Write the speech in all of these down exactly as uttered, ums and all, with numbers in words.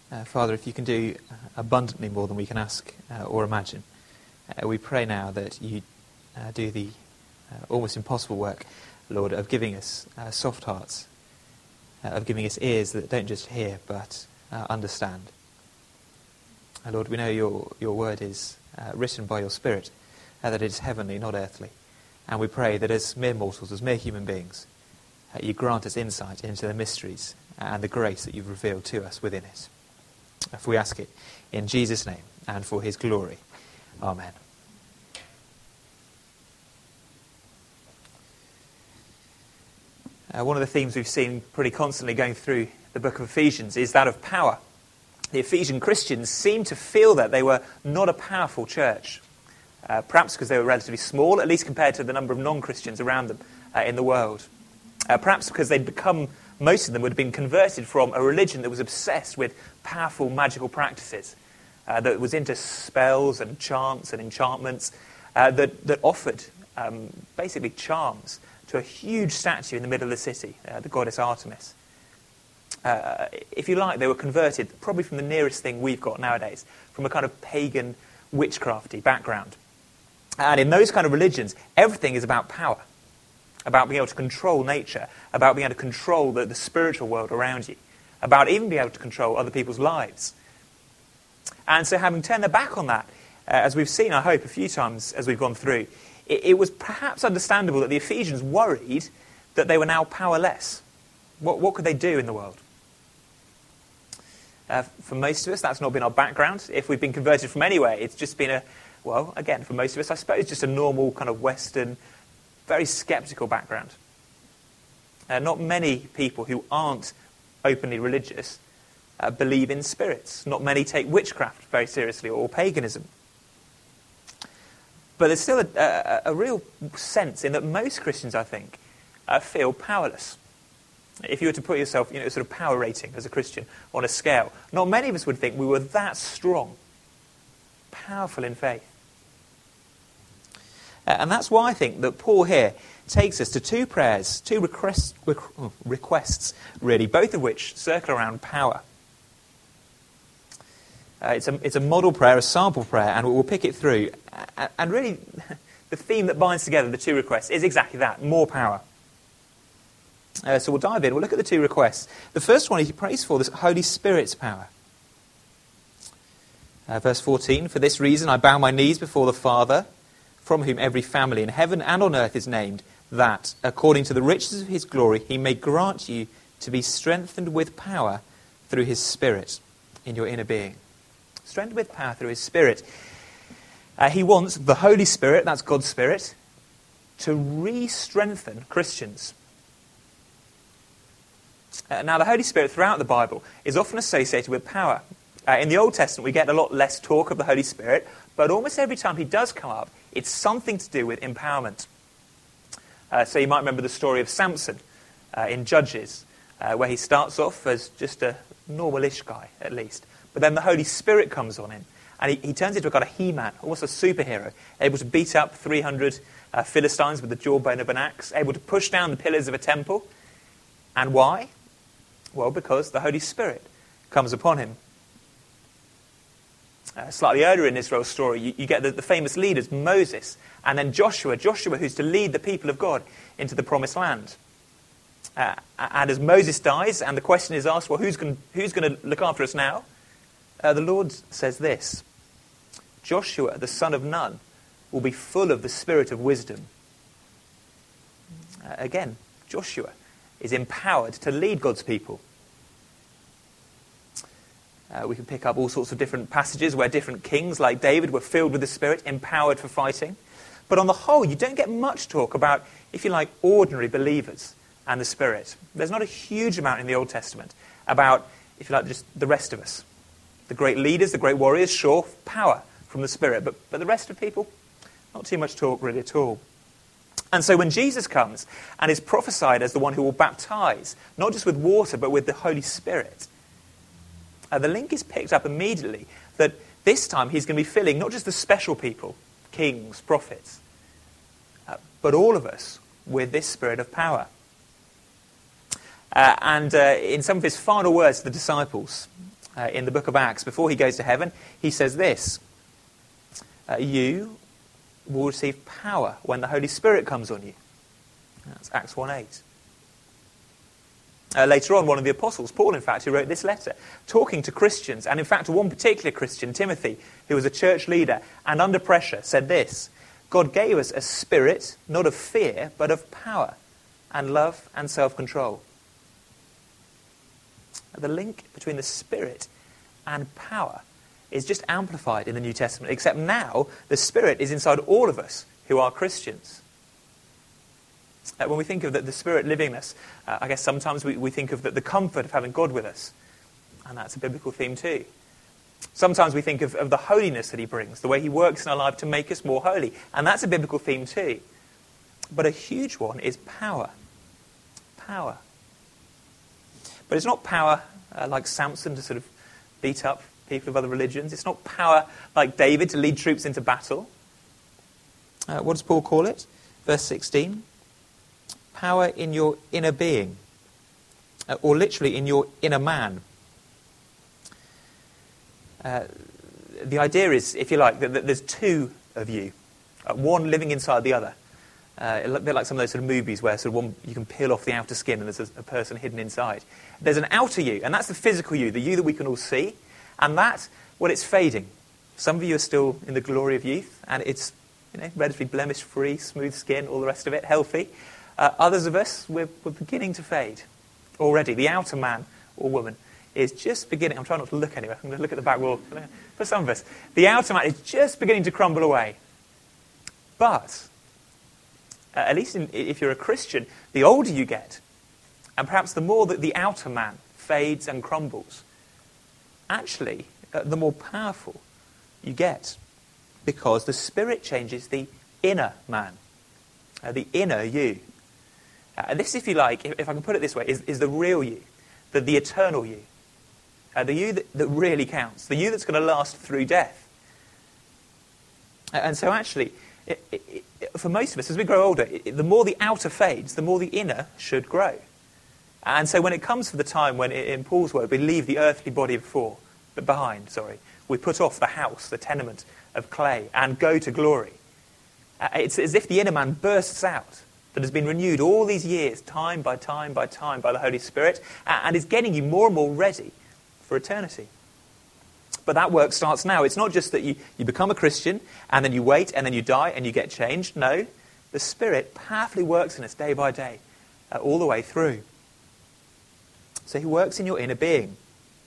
Uh, Father, if you can do abundantly more than we can ask uh, or imagine, uh, we pray now that you uh, do the uh, almost impossible work, Lord, of giving us uh, soft hearts, uh, of giving us ears that don't just hear but uh, understand. Uh, Lord, we know your, your word is uh, written by your Spirit, uh, that it is heavenly, not earthly. And we pray that as mere mortals, as mere human beings, uh, you grant us insight into the mysteries and the grace that you've revealed to us within it. If we ask it in Jesus' name and for his glory. Amen. Uh, one of the themes we've seen pretty constantly going through the book of Ephesians is that of power. The Ephesian Christians seemed to feel that they were not a powerful church, uh, perhaps because they were relatively small, at least compared to the number of non-Christians around them uh, in the world. Uh, perhaps because they'd become, most of them would have been converted from a religion that was obsessed with powerful magical practices, uh, that was into spells and chants and enchantments, uh, that, that offered um, basically charms to a huge statue in the middle of the city, uh, the goddess Artemis. Uh, if you like, they were converted probably from the nearest thing we've got nowadays, from a kind of pagan, witchcrafty background. And in those kind of religions, everything is about power, about being able to control nature, about being able to control the, the spiritual world around you, about even being able to control other people's lives. And so having turned their back on that, uh, as we've seen, I hope, a few times as we've gone through, it, it was perhaps understandable that the Ephesians worried that they were now powerless. What, what could they do in the world? Uh, for most of us, that's not been our background. If we've been converted from anywhere, it's just been a, well, again, for most of us, I suppose, just a normal kind of Western, very sceptical background. Uh, not many people who aren't openly religious uh, believe in spirits. Not many take witchcraft very seriously or paganism. But there's still a, a, a real sense in that most Christians, I think, uh, feel powerless. If you were to put yourself, you know, sort of power rating as a Christian on a scale, not many of us would think we were that strong, powerful in faith. Uh, and that's why I think that Paul here takes us to two prayers, two requests, requests really, both of which circle around power. Uh, it's, a, it's a model prayer, a sample prayer, and we'll pick it through. And, and really, the theme that binds together the two requests is exactly that, more power. Uh, so we'll dive in. We'll look at the two requests. The first one he prays for this Holy Spirit's power. Uh, verse fourteen, "For this reason I bow my knees before the Father, from whom every family in heaven and on earth is named, that, according to the riches of his glory, he may grant you to be strengthened with power through his Spirit in your inner being." Strengthened with power through his Spirit. Uh, he wants the Holy Spirit, that's God's Spirit, to re-strengthen Christians. Uh, now, the Holy Spirit throughout the Bible is often associated with power. Uh, in the Old Testament, we get a lot less talk of the Holy Spirit, but almost every time he does come up, it's something to do with empowerment. Uh, so you might remember the story of Samson uh, in Judges, uh, where he starts off as just a normal-ish guy, at least. But then the Holy Spirit comes on him, and he, he turns into a kind of He-Man, almost a superhero, able to beat up three hundred uh, Philistines with the jawbone of an axe, able to push down the pillars of a temple. And why? Well, because the Holy Spirit comes upon him. Uh, slightly earlier in Israel's story, you, you get the, the famous leaders, Moses, and then Joshua. Joshua, who's to lead the people of God into the promised land. Uh, and as Moses dies, and the question is asked, well, who's going who's going to look after us now? Uh, the Lord says this: Joshua, the son of Nun, will be full of the spirit of wisdom. Uh, again, Joshua is empowered to lead God's people. Uh, we can pick up all sorts of different passages where different kings, like David, were filled with the Spirit, empowered for fighting. But on the whole, you don't get much talk about, if you like, ordinary believers and the Spirit. There's not a huge amount in the Old Testament about, if you like, just the rest of us. The great leaders, the great warriors, sure, power from the Spirit. But, but the rest of people, not too much talk really at all. And so when Jesus comes and is prophesied as the one who will baptize, not just with water, but with the Holy Spirit, uh, the link is picked up immediately that this time he's going to be filling not just the special people, kings, prophets, uh, but all of us with this spirit of power. Uh, and uh, in some of his final words to the disciples, uh, in the book of Acts, before he goes to heaven, he says this, uh, you will receive power when the Holy Spirit comes on you. That's Acts one eight. Uh, later on, one of the apostles, Paul, in fact, who wrote this letter, talking to Christians, and in fact to one particular Christian, Timothy, who was a church leader, and under pressure, said this, God gave us a spirit, not of fear, but of power, and love, and self-control. The link between the Spirit and power is just amplified in the New Testament, except now the Spirit is inside all of us who are Christians. Uh, when we think of the, the Spirit living in us, uh, I guess sometimes we, we think of the, the comfort of having God with us. And that's a biblical theme too. Sometimes we think of, of the holiness that he brings, the way he works in our life to make us more holy. And that's a biblical theme too. But a huge one is power. Power. But it's not power uh, like Samson to sort of beat up people of other religions. It's not power like David to lead troops into battle. Uh, what does Paul call it? Verse sixteen. Power in your inner being, uh, or literally in your inner man. Uh, the idea is, if you like, that, that there's two of you, uh, one living inside the other. Uh, a bit like some of those sort of movies where sort of one, you can peel off the outer skin and there's a, a person hidden inside. There's an outer you, and that's the physical you, the you that we can all see, and that, well, it's fading. Some of you are still in the glory of youth, and it's, you know, relatively blemish-free, smooth skin, all the rest of it, healthy. Uh, others of us, we're, we're beginning to fade already. The outer man or woman is just beginning. I'm trying not to look anywhere. I'm going to look at the back wall. For some of us, the outer man is just beginning to crumble away. But, uh, at least in, if you're a Christian, the older you get, and perhaps the more that the outer man fades and crumbles, actually, uh, the more powerful you get. Because the Spirit changes the inner man, uh, the inner you. Uh, this, if you like, if, if I can put it this way, is, is the real you, the, the eternal you, uh, the you that, that really counts, the you that's going to last through death. Uh, and so actually, it, it, it, for most of us, as we grow older, it, the more the outer fades, the more the inner should grow. And so when it comes for the time when, in Paul's word, we leave the earthly body before, but behind, sorry, we put off the house, the tenement of clay, and go to glory. Uh, it's as if the inner man bursts out, that has been renewed all these years, time by time by time, by the Holy Spirit, and is getting you more and more ready for eternity. But that work starts now. It's not just that you, you become a Christian, and then you wait, and then you die, and you get changed. No, the Spirit powerfully works in us day by day, uh, all the way through. So he works in your inner being.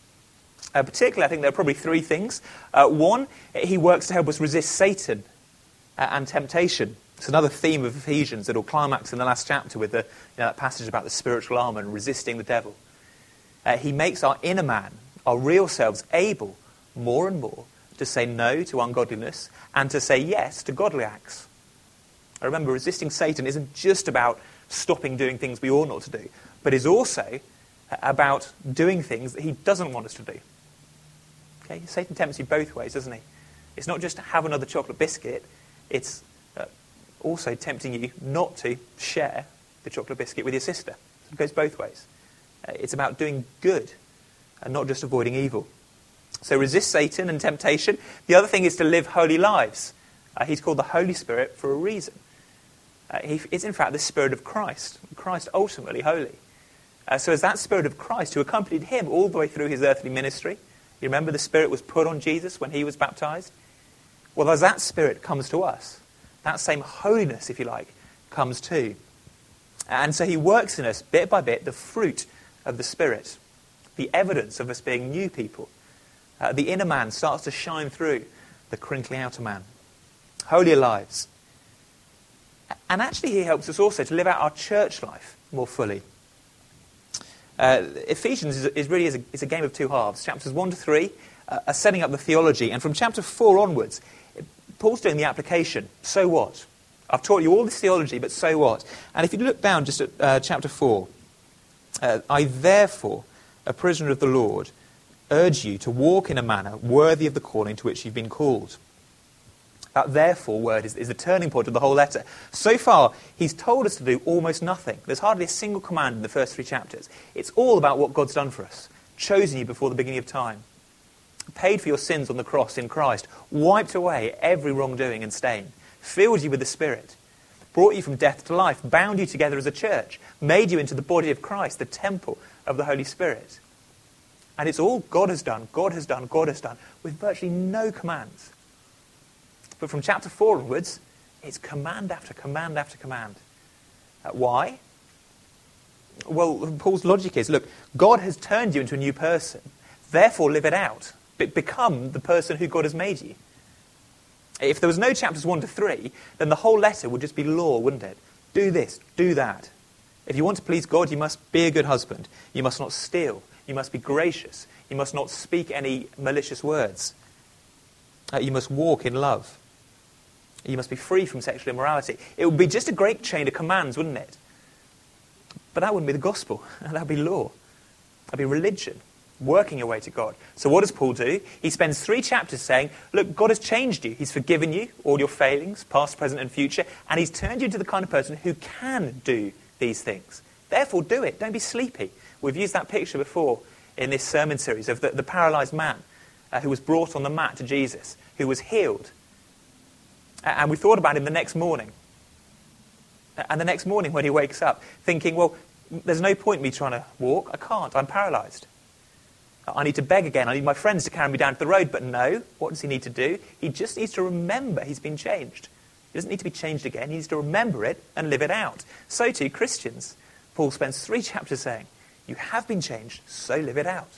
Uh, particularly, I think there are probably three things. Uh, one, he works to help us resist Satan uh, and temptation. It's another theme of Ephesians that will climax in the last chapter with the, you know, that passage about the spiritual armour and resisting the devil. Uh, he makes our inner man, our real selves, able more and more to say no to ungodliness and to say yes to godly acts. I remember, resisting Satan isn't just about stopping doing things we ought not to do, but is also about doing things that he doesn't want us to do. Okay? Satan tempts you both ways, doesn't he? It's not just to have another chocolate biscuit, it's uh, also tempting you not to share the chocolate biscuit with your sister. It goes both ways. Uh, it's about doing good and not just avoiding evil. So resist Satan and temptation. The other thing is to live holy lives. Uh, he's called the Holy Spirit for a reason. Uh, he is in fact the Spirit of Christ. Christ ultimately holy. Uh, so as that Spirit of Christ who accompanied him all the way through his earthly ministry, you remember the Spirit was put on Jesus when he was baptized? Well, as that Spirit comes to us, that same holiness, if you like, comes too. And so he works in us, bit by bit, the fruit of the Spirit, the evidence of us being new people. Uh, the inner man starts to shine through the crinkly outer man. Holier lives. And actually he helps us also to live out our church life more fully. Uh, Ephesians is, is really is a, is a game of two halves. Chapters one to three uh, are setting up the theology, and from chapter four onwards, Paul's doing the application. So what? I've taught you all this theology, but so what? And if you look down just at uh, chapter four, uh, I therefore, a prisoner of the Lord, urge you to walk in a manner worthy of the calling to which you've been called. That therefore word is, is the turning point of the whole letter. So far, he's told us to do almost nothing. There's hardly a single command in the first three chapters. It's all about what God's done for us, chosen you before the beginning of time. paid for your sins on the cross in Christ, wiped away every wrongdoing and stain, filled you with the Spirit, brought you from death to life, bound you together as a church, made you into the body of Christ, the temple of the Holy Spirit. And it's all God has done, God has done, God has done, with virtually no commands. But from chapter four onwards, it's command after command after command. Uh, why? Well, Paul's logic is, look, God has turned you into a new person, therefore live it out. Be- become the person who God has made you. If there was no chapters one to three, then the whole letter would just be law, wouldn't it? Do this, do that. If you want to please God, you must be a good husband. You must not steal. You must be gracious. You must not speak any malicious words. Uh, you must walk in love. You must be free from sexual immorality. It would be just a great chain of commands, wouldn't it? But that wouldn't be the gospel. That would be law. That would be religion, working your way to God. So what does Paul do? He spends three chapters saying, look, God has changed you. He's forgiven you, all your failings, past, present, and future, and he's turned you into the kind of person who can do these things. Therefore, do it. Don't be sleepy. We've used that picture before in this sermon series of the, the paralyzed man uh, who was brought on the mat to Jesus, who was healed. And we thought about him the next morning. And the next morning when he wakes up, thinking, well, there's no point in me trying to walk. I can't. I'm paralyzed. I need to beg again. I need my friends to carry me down to the road. But no, what does he need to do? He just needs to remember he's been changed. He doesn't need to be changed again. He needs to remember it and live it out. So too, Christians. Paul spends three chapters saying, you have been changed, so live it out.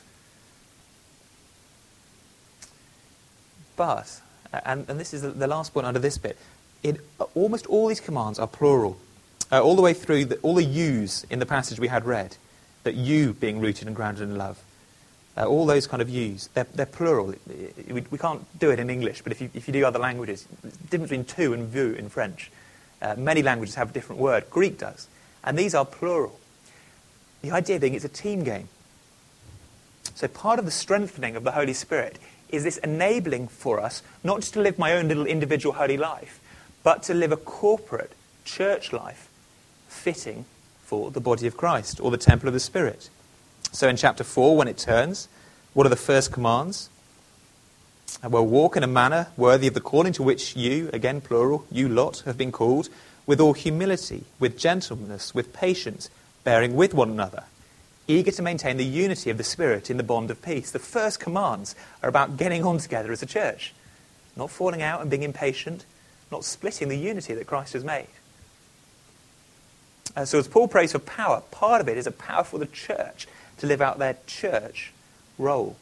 But, and, and this is the, the last point under this bit, in almost all these commands are plural. Uh, all the way through, the, all the yous in the passage we had read, that you being rooted and grounded in love, uh, all those kind of yous, they're, they're plural. We, we can't do it in English, but if you, if you do other languages, the difference between tu and vous in French. Uh, many languages have a different word. Greek does. And these are plural. The idea being it's a team game. So part of the strengthening of the Holy Spirit is this enabling for us not just to live my own little individual holy life, but to live a corporate church life fitting for the body of Christ, or the temple of the Spirit. So in chapter four, when it turns, what are the first commands? Well, walk in a manner worthy of the calling to which you, again plural, you lot, have been called, with all humility, with gentleness, with patience, bearing with one another, eager to maintain the unity of the Spirit in the bond of peace. The first commands are about getting on together as a church, not falling out and being impatient, not splitting the unity that Christ has made. Uh, so as Paul prays for power, part of it is a power for the church to live out their church role.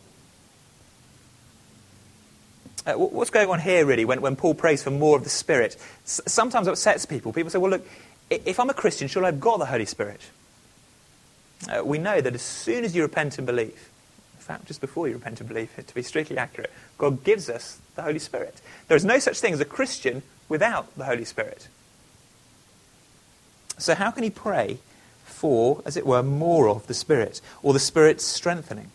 Uh, what's going on here, really, when, when Paul prays for more of the Spirit? S- sometimes upsets people. People say, well, look, if I'm a Christian, surely I've got the Holy Spirit. Uh, we know that as soon as you repent and believe, in fact, just before you repent and believe, to be strictly accurate, God gives us the Holy Spirit. There is no such thing as a Christian without the Holy Spirit. So how can he pray for, as it were, more of the Spirit, or the Spirit's strengthening?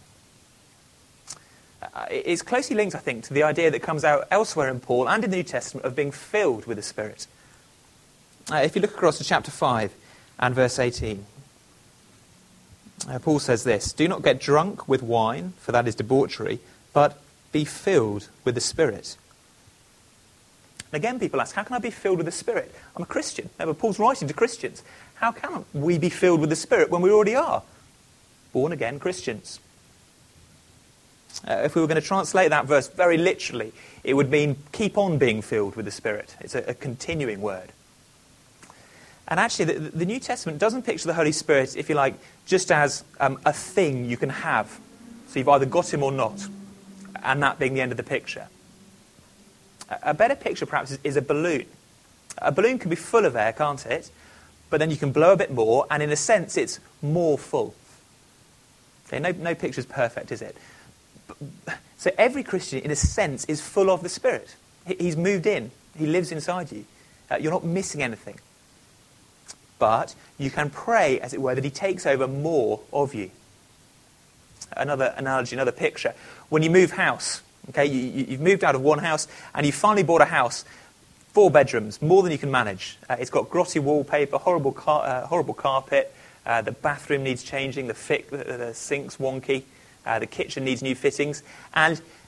Uh, it's closely linked, I think, to the idea that comes out elsewhere in Paul and in the New Testament of being filled with the Spirit. Uh, if you look across to chapter five and verse eighteen, uh, Paul says this, "Do not get drunk with wine, for that is debauchery, but be filled with the Spirit." And again, people ask, how can I be filled with the Spirit? I'm a Christian. No, but Paul's writing to Christians. How can we be filled with the Spirit when we already are born-again Christians? Uh, if we were going to translate that verse very literally, it would mean keep on being filled with the Spirit. It's a, a continuing word. And actually, the, the New Testament doesn't picture the Holy Spirit, if you like, just as um, a thing you can have. So you've either got him or not, and that being the end of the picture. A, a better picture, perhaps, is, is a balloon. A balloon can be full of air, can't it? But then you can blow a bit more, and in a sense, it's more full. Okay, no, no picture's perfect, is it? So every Christian, in a sense, is full of the Spirit. He's moved in. He lives inside you. Uh, you're not missing anything. But you can pray, as it were, that he takes over more of you. Another analogy, another picture. When you move house, okay, you, you've moved out of one house, and you finally bought a house, four bedrooms, more than you can manage. Uh, it's got grotty wallpaper, horrible, car, uh, horrible carpet. Uh, the bathroom needs changing. The, fi- the, the sink's wonky. Uh, the kitchen needs new fittings, and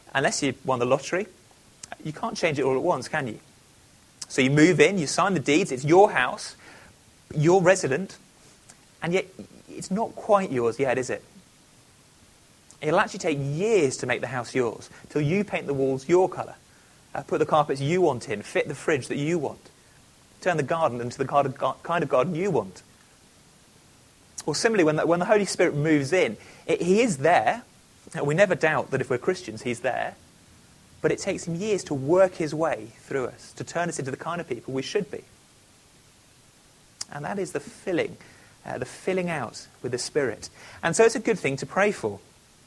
unless you won the lottery, you can't change it all at once, can you? So you move in, you sign the deeds, it's your house, you're resident, and yet it's not quite yours yet, is it? It'll actually take years to make the house yours, till you paint the walls your colour, uh, put the carpets you want in, fit the fridge that you want, turn the garden into the kind of garden you want. Or similarly, when the, when the Holy Spirit moves in, it, he is there. We never doubt that if we're Christians, he's there. But it takes him years to work his way through us, to turn us into the kind of people we should be. And that is the filling, uh, the filling out with the Spirit. And so it's a good thing to pray for.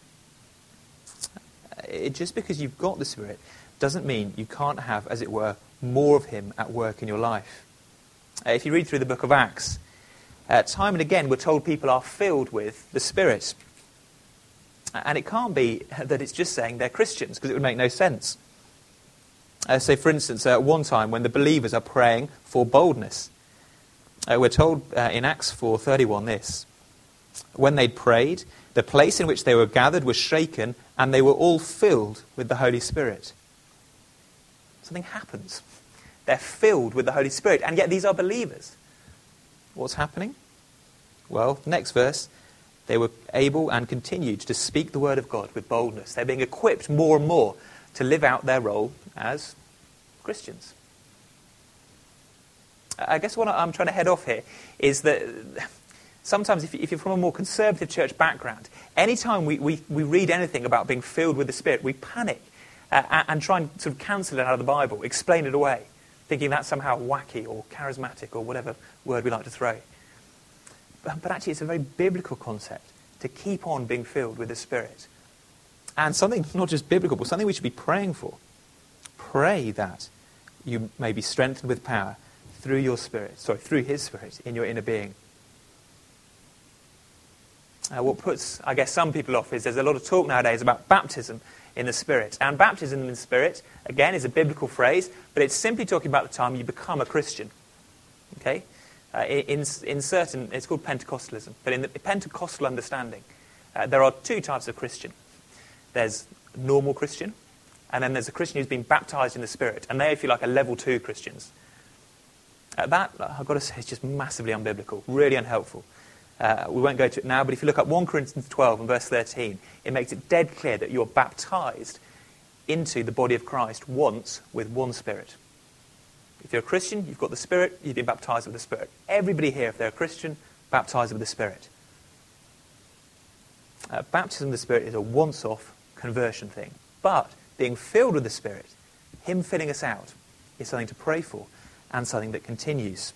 It, just because you've got the Spirit doesn't mean you can't have, as it were, more of him at work in your life. Uh, if you read through the book of Acts, uh, time and again we're told people are filled with the Spirit. And it can't be that it's just saying they're Christians, because it would make no sense. Uh, so, for instance, at uh, one time when the believers are praying for boldness, uh, we're told uh, in Acts four thirty-one this: when they'd prayed, the place in which they were gathered was shaken, and they were all filled with the Holy Spirit. Something happens. They're filled with the Holy Spirit, and yet these are believers. What's happening? Well, next verse. They were able and continued to speak the word of God with boldness. They're being equipped more and more to live out their role as Christians. I guess what I'm trying to head off here is that sometimes if you're from a more conservative church background, anytime we, we, we read anything about being filled with the Spirit, we panic uh, and try and sort of cancel it out of the Bible, explain it away, thinking that's somehow wacky or charismatic or whatever word we like to throw. But actually, it's a very biblical concept to keep on being filled with the Spirit. And something not just biblical, but something we should be praying for. Pray that you may be strengthened with power through your Spirit, sorry, through His Spirit in your inner being. Uh, what puts, I guess, some people off is there's a lot of talk nowadays about baptism in the Spirit. And baptism in the Spirit, again, is a biblical phrase, but it's simply talking about the time you become a Christian. Okay? Uh, in, in certain, it's called Pentecostalism, but in the Pentecostal understanding, uh, there are two types of Christian. There's normal Christian, and then there's a Christian who's been baptized in the Spirit, and they, if you like, are level two Christians. Uh, that, I've got to say, is just massively unbiblical, really unhelpful. Uh, we won't go to it now, but if you look at First Corinthians twelve and verse thirteen, it makes it dead clear that you're baptized into the body of Christ once with one Spirit. If you're a Christian, you've got the Spirit, you've been baptized with the Spirit. Everybody here, if they're a Christian, baptized with the Spirit. Uh, baptism of the Spirit is a once-off conversion thing. But being filled with the Spirit, Him filling us out, is something to pray for and something that continues.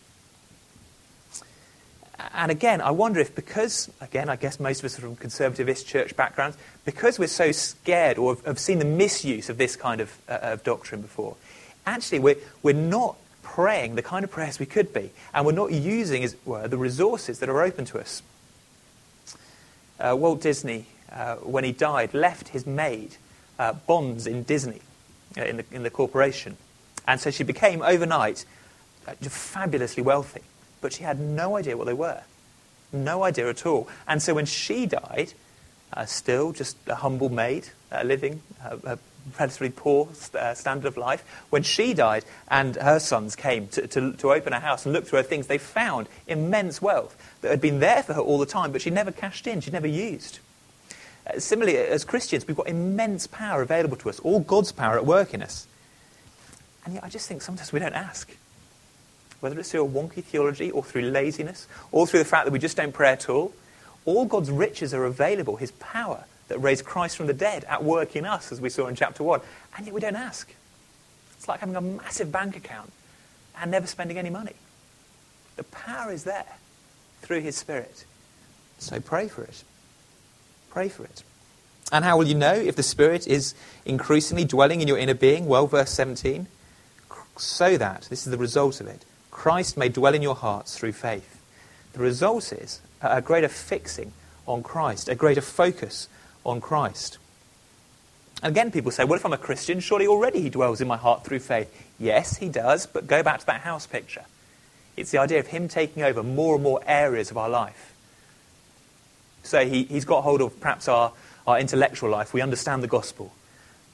And again, I wonder if because, again, I guess most of us are from conservativist church backgrounds, because we're so scared or have seen the misuse of this kind of, uh, of doctrine before, actually, we're, we're not praying the kind of prayers we could be, and we're not using, as it were, the resources that are open to us. Uh, Walt Disney, uh, when he died, left his maid uh, bonds in Disney, uh, in, the, in the corporation. And so she became, overnight, uh, fabulously wealthy. But she had no idea what they were. No idea at all. And so when she died, uh, still just a humble maid, uh, living uh, a relatively poor uh, standard of life, when she died and her sons came to, to, to open her house and look through her things, they found immense wealth that had been there for her all the time, but she never cashed in, she never used. Uh, similarly, as Christians, we've got immense power available to us, all God's power at work in us. And yet I just think sometimes we don't ask. Whether it's through a wonky theology or through laziness or through the fact that we just don't pray at all, all God's riches are available, His power that raised Christ from the dead at work in us, as we saw in chapter one, and yet we don't ask. It's like having a massive bank account and never spending any money. The power is there through His Spirit. So pray for it. Pray for it. And how will you know if the Spirit is increasingly dwelling in your inner being? Well, verse seventeen, so that, this is the result of it, Christ may dwell in your hearts through faith. The result is a greater fixing on Christ, a greater focus on Christ. And again, people say, well, if I'm a Christian, surely already He dwells in my heart through faith. Yes, He does, but go back to that house picture. It's the idea of Him taking over more and more areas of our life. So he, He's got hold of perhaps our, our intellectual life. We understand the gospel.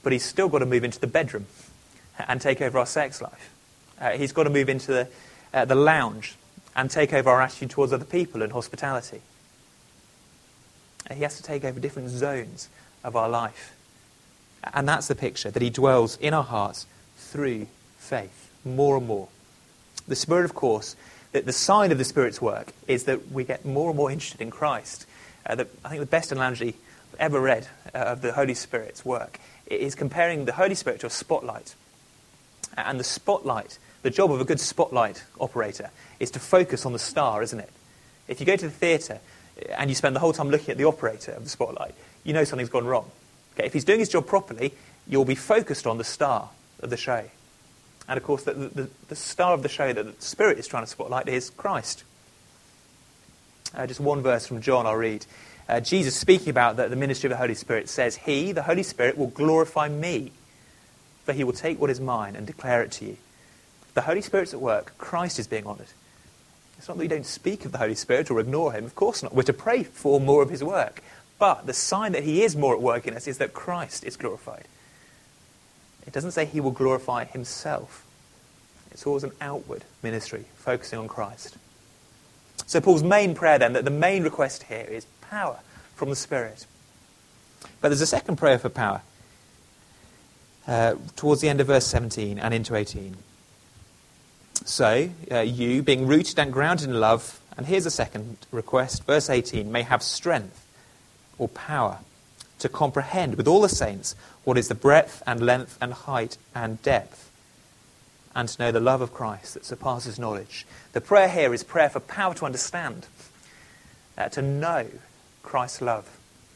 but he's still got to move into the bedroom and take over our sex life. Uh, he's got to move into the, uh, the lounge and take over our attitude towards other people and hospitality. Uh, he has to take over different zones of our life. And that's the picture, that he dwells in our hearts through faith, more and more. The Spirit, of course, the, the sign of the Spirit's work is that we get more and more interested in Christ. Uh, the, I think the best analogy I've ever read uh, of the Holy Spirit's work is comparing the Holy Spirit to a spotlight. And the spotlight, the job of a good spotlight operator is to focus on the star, isn't it? If you go to the theatre and you spend the whole time looking at the operator of the spotlight, you know something's gone wrong. Okay, if he's doing his job properly, you'll be focused on the star of the show. And of course, the, the, the star of the show that the Spirit is trying to spotlight is Christ. Uh, just one verse from John I'll read. Uh, Jesus, speaking about the, the ministry of the Holy Spirit, says, He, the Holy Spirit, will glorify me, for he will take what is mine and declare it to you. The Holy Spirit's at work. Christ is being honoured. It's not that we don't speak of the Holy Spirit or ignore him. Of course not. We're to pray for more of his work. But the sign that he is more at work in us is that Christ is glorified. It doesn't say he will glorify himself. It's always an outward ministry, focusing on Christ. So Paul's main prayer then, that the main request here is power from the Spirit. But there's a second prayer for power uh, towards the end of verse seventeen and into eighteen. So, uh, you, being rooted and grounded in love, and here's a second request, verse eighteen, may have strength or power to comprehend with all the saints what is the breadth and length and height and depth, and to know the love of Christ that surpasses knowledge. The prayer here is prayer for power to understand, uh, to know Christ's love.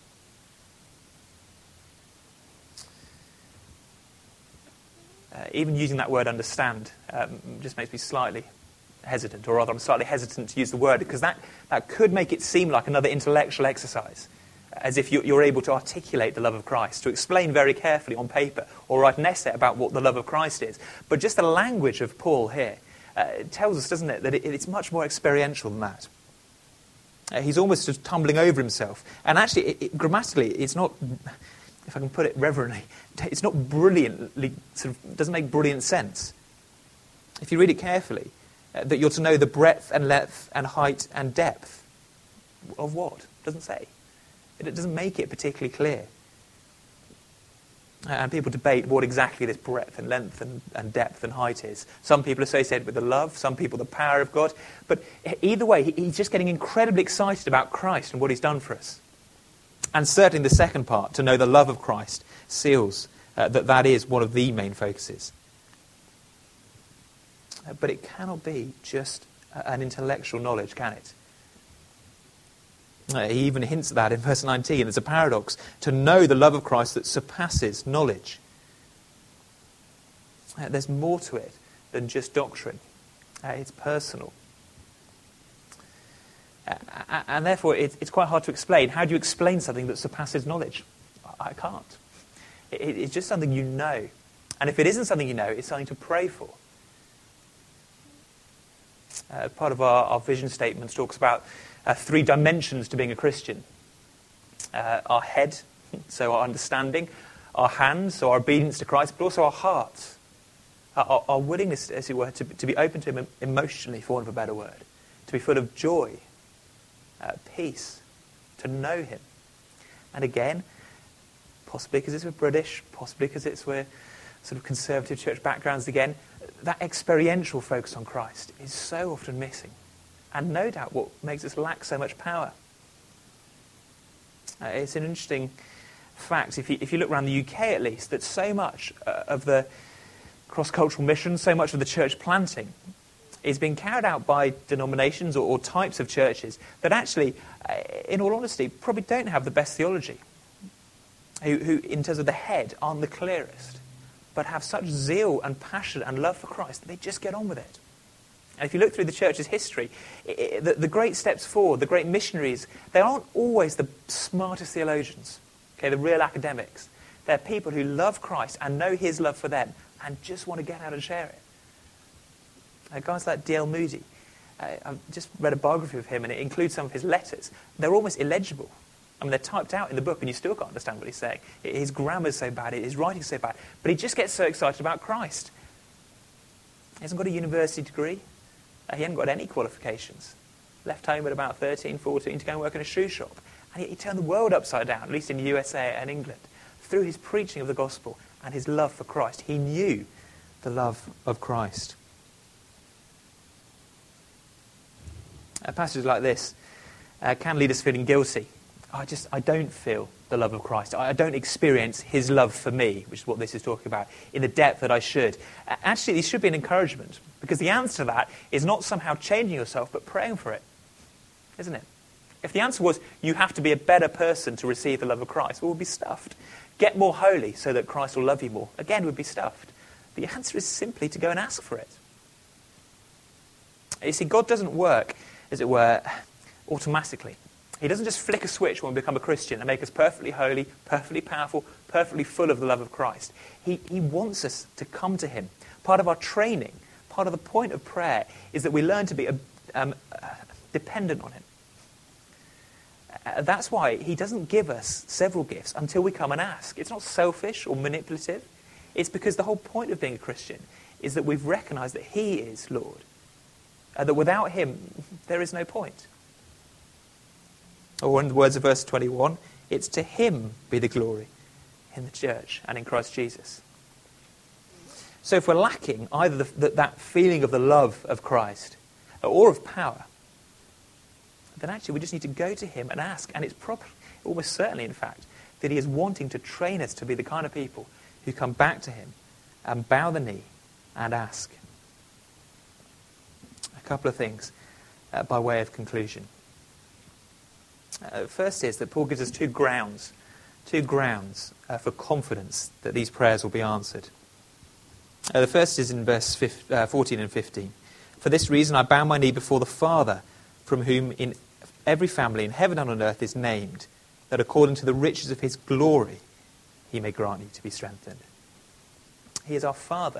Uh, even using that word understand um, just makes me slightly hesitant, or rather I'm slightly hesitant to use the word, because that, that could make it seem like another intellectual exercise, as if you're able to articulate the love of Christ, to explain very carefully on paper, or write an essay about what the love of Christ is. But just the language of Paul here uh, tells us, doesn't it, that it, it's much more experiential than that. Uh, he's almost just tumbling over himself. And actually, it, it, grammatically, it's not, if I can put it reverently, it's not brilliantly, sort of, doesn't make brilliant sense. If you read it carefully, uh, that you're to know the breadth and length and height and depth. Of what? It doesn't say. It doesn't make it particularly clear. And people debate what exactly this breadth and length and, and depth and height is. Some people associate it with the love, some people the power of God. But either way, he's just getting incredibly excited about Christ and what he's done for us. And certainly the second part, to know the love of Christ, seals uh, that that is one of the main focuses. Uh, but it cannot be just an intellectual knowledge, can it? Uh, he even hints at that in verse nineteen. It's a paradox. To know the love of Christ that surpasses knowledge. Uh, there's more to it than just doctrine. Uh, it's personal. Uh, and therefore, it, it's quite hard to explain. How do you explain something that surpasses knowledge? I can't. It, it's just something you know. And if it isn't something you know, it's something to pray for. Uh, part of our, our vision statement talks about Uh, three dimensions to being a Christian. Uh, our head, so our understanding, our hands, so our obedience to Christ, but also our hearts, our, our willingness, as it were, to, to be open to him emotionally, for want of a better word, to be full of joy, uh, peace, to know him. And again, possibly because it's we're British, possibly because it's we're sort of conservative church backgrounds again, that experiential focus on Christ is so often missing. And no doubt what makes us lack so much power. Uh, it's an interesting fact, if you, if you look around the U K at least, that so much uh, of the cross-cultural mission, so much of the church planting is being carried out by denominations or, or types of churches that actually, uh, in all honesty, probably don't have the best theology. Who, who, in terms of the head, aren't the clearest, but have such zeal and passion and love for Christ that they just get on with it. And if you look through the church's history, it, it, the, the great steps forward, the great missionaries, they aren't always the smartest theologians, okay, the real academics. They're people who love Christ and know his love for them and just want to get out and share it. Uh, guys like D L Moody, uh, I've just read a biography of him and it includes some of his letters. They're almost illegible. I mean, they're typed out in the book and you still can't understand what he's saying. His grammar's so bad, his writing's so bad. But he just gets so excited about Christ. He hasn't got a university degree. He hasn't got any qualifications. Left home at about thirteen, fourteen to go and work in a shoe shop. And he, he turned the world upside down, at least in the U S A and England, through his preaching of the gospel and his love for Christ. He knew the love of Christ. A passage like this uh, can lead us feeling guilty. I just, I don't feel the love of Christ. I, I don't experience his love for me, which is what this is talking about, in the depth that I should. Uh, actually, this should be an encouragement, because the answer to that is not somehow changing yourself, but praying for it, isn't it? If the answer was, you have to be a better person to receive the love of Christ, well, we'd be stuffed. Get more holy so that Christ will love you more. Again, we'd be stuffed. The answer is simply to go and ask for it. You see, God doesn't work, as it were, automatically. He doesn't just flick a switch when we become a Christian and make us perfectly holy, perfectly powerful, perfectly full of the love of Christ. He, he wants us to come to him. Part of our training, part of the point of prayer, is that we learn to be um, uh, dependent on him. Uh, that's why he doesn't give us several gifts until we come and ask. It's not selfish or manipulative. It's because the whole point of being a Christian is that we've recognized that he is Lord. Uh, that without him, there is no point. Or in the words of verse twenty-one, it's to him be the glory in the church and in Christ Jesus. So if we're lacking either the, the, that feeling of the love of Christ or of power, then actually we just need to go to him and ask. And it's probably, almost certainly in fact, that he is wanting to train us to be the kind of people who come back to him and bow the knee and ask. A couple of things uh, by way of conclusion. Uh, first is that Paul gives us two grounds, two grounds uh, for confidence that these prayers will be answered. Uh, the first is in verse fourteen and fifteen. For this reason I bow my knee before the Father, from whom in every family in heaven and on earth is named, that according to the riches of his glory he may grant you to be strengthened. He is our Father.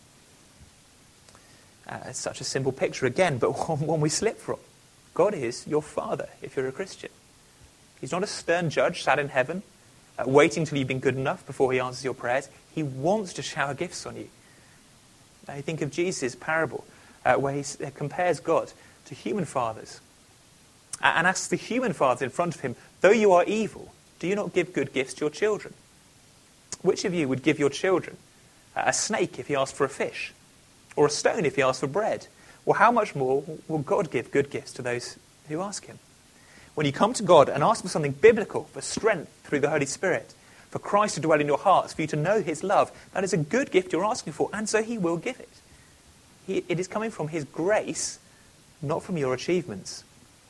Uh, it's such a simple picture again, but one, one we slip from. God is your Father if you're a Christian. He's not a stern judge sat in heaven, uh, waiting till you've been good enough before he answers your prayers. He wants to shower gifts on you. Now you think of Jesus' parable, uh, where he uh, compares God to human fathers, uh, and asks the human fathers in front of him, though you are evil, do you not give good gifts to your children? Which of you would give your children uh, a snake if he asked for a fish, or a stone if he asked for bread? Well, how much more will God give good gifts to those who ask him? When you come to God and ask for something biblical, for strength through the Holy Spirit, for Christ to dwell in your hearts, for you to know his love, that is a good gift you're asking for, and so he will give it. He, it is coming from his grace, not from your achievements.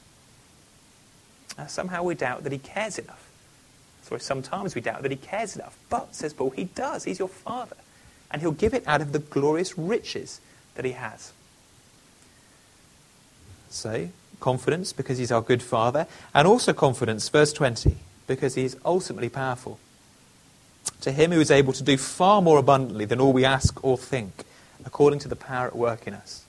Uh, somehow we doubt that he cares enough. So sometimes we doubt that he cares enough. But, says Paul, he does. He's your Father. And he'll give it out of the glorious riches that he has. So, confidence, because he's our good Father, and also confidence, verse twenty, because he is ultimately powerful. To him who is able to do far more abundantly than all we ask or think, according to the power at work in us.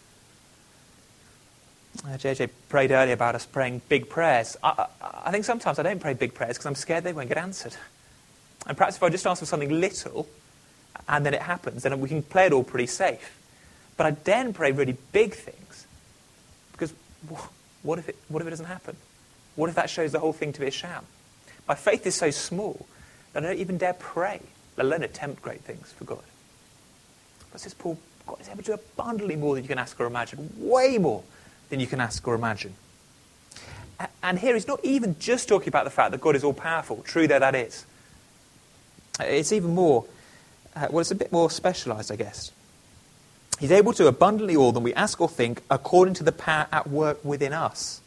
Uh, J J prayed earlier about us praying big prayers. I, I, I think sometimes I don't pray big prayers because I'm scared they won't get answered. And perhaps if I just ask for something little, and then it happens, then we can play it all pretty safe. But I daren't pray really big things, because what if it, what if it doesn't happen? What if that shows the whole thing to be a sham? My faith is so small that I don't even dare pray, let alone attempt great things for God. But says Paul, God is able to do abundantly more than you can ask or imagine, way more than you can ask or imagine. And here he's not even just talking about the fact that God is all-powerful, true though that is. It's even more, uh, well, it's a bit more specialised, I guess. He's able to abundantly all than we ask or think according to the power at work within us.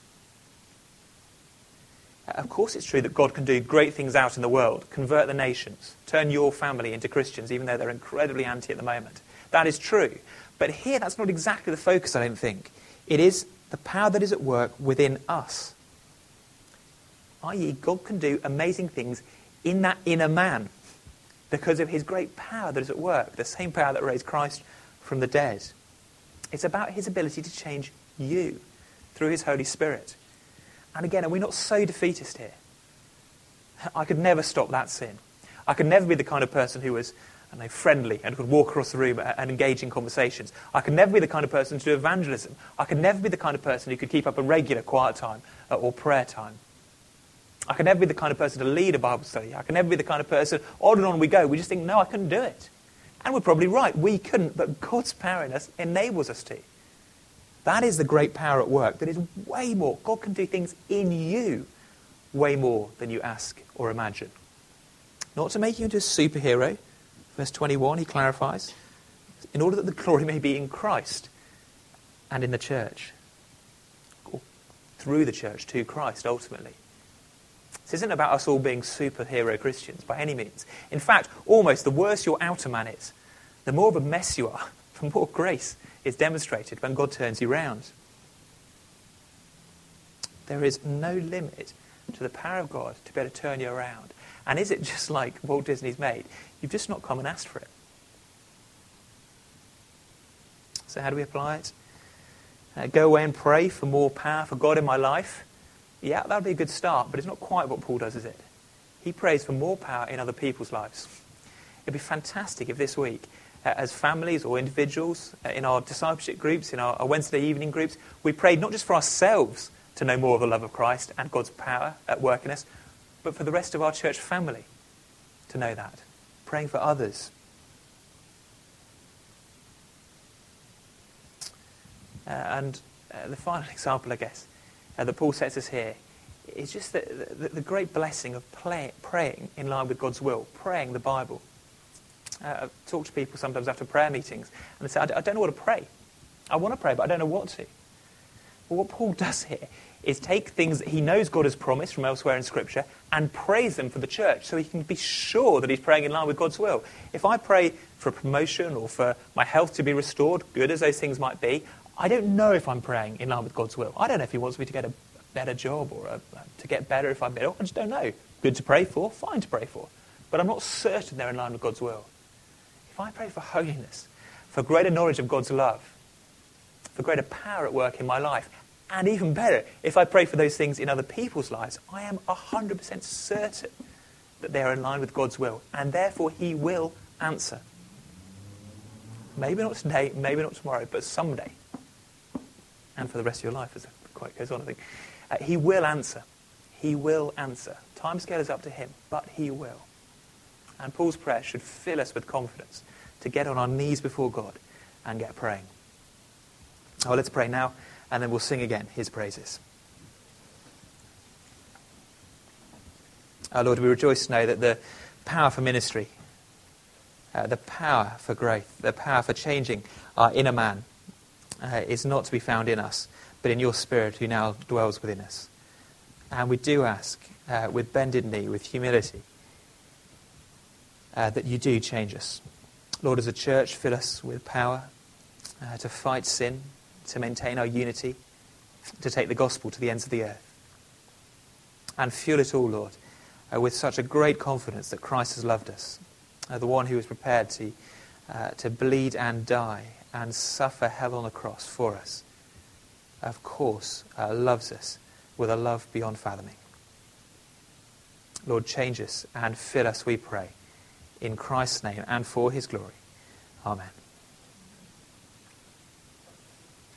Of course it's true that God can do great things out in the world, convert the nations, turn your family into Christians, even though they're incredibly anti at the moment. That is true. But here that's not exactly the focus, I don't think. It is the power that is at work within us. that is, God can do amazing things in that inner man because of his great power that is at work, the same power that raised Christ from the dead. It's about his ability to change you through his Holy Spirit. And again, are we not so defeatist here? I could never stop that sin. I could never be the kind of person who was, I don't know, friendly and could walk across the room and engage in conversations. I could never be the kind of person to do evangelism. I could never be the kind of person who could keep up a regular quiet time or prayer time. I could never be the kind of person to lead a Bible study. I could never be the kind of person, on and on we go. We just think, no, I couldn't do it. And we're probably right. We couldn't, but God's power in us enables us to. That is the great power at work. That is way more. God can do things in you way more than you ask or imagine. Not to make you into a superhero. Verse twenty-one, he clarifies, in order that the glory may be in Christ and in the church. Or through the church to Christ, ultimately. This isn't about us all being superhero Christians by any means. In fact, almost the worse your outer man is, the more of a mess you are, the more grace is demonstrated when God turns you round. There is no limit to the power of God to be able to turn you around. And is it just like Walt Disney's made? You've just not come and asked for it. So how do we apply it? Uh, go away and pray for more power for God in my life. Yeah, that would be a good start, but it's not quite what Paul does, is it? He prays for more power in other people's lives. It'd be fantastic if this week, uh, as families or individuals, uh, in our discipleship groups, in our, our Wednesday evening groups, we prayed not just for ourselves to know more of the love of Christ and God's power at work in us, but for the rest of our church family to know that. Praying for others. Uh, and uh, the final example, I guess, uh, that Paul sets us here is just the, the, the great blessing of play, praying in line with God's will, praying the Bible. Uh, I've talked to people sometimes after prayer meetings, and they say, I, d- I don't know what to pray. I want to pray, but I don't know what to. Well, what Paul does here is take things that he knows God has promised from elsewhere in Scripture and praise them for the church so he can be sure that he's praying in line with God's will. If I pray for a promotion or for my health to be restored, good as those things might be, I don't know if I'm praying in line with God's will. I don't know if he wants me to get a better job or a, to get better if I'm better. I just don't know. Good to pray for, fine to pray for. But I'm not certain they're in line with God's will. If I pray for holiness, for greater knowledge of God's love, for greater power at work in my life, and even better, if I pray for those things in other people's lives, I am one hundred percent certain that they are in line with God's will, and therefore he will answer. Maybe not today, maybe not tomorrow, but someday. And for the rest of your life, as it quite goes on, I think. Uh, he will answer. He will answer. Timescale is up to him, but he will. And Paul's prayer should fill us with confidence to get on our knees before God and get praying. Oh, let's pray now, and then we'll sing again his praises. Our Lord, we rejoice to know that the power for ministry, uh, the power for growth, the power for changing our inner man uh, is not to be found in us, but in your Spirit who now dwells within us. And we do ask, uh, with bended knee, with humility, uh, that you do change us. Lord, as a church, fill us with power uh, to fight sin, to maintain our unity, to take the gospel to the ends of the earth. And fuel it all, Lord, uh, with such a great confidence that Christ has loved us, uh, the one who was prepared to, uh, to bleed and die and suffer hell on the cross for us, of course, uh, loves us with a love beyond fathoming. Lord, change us and fill us, we pray, in Christ's name and for his glory. Amen.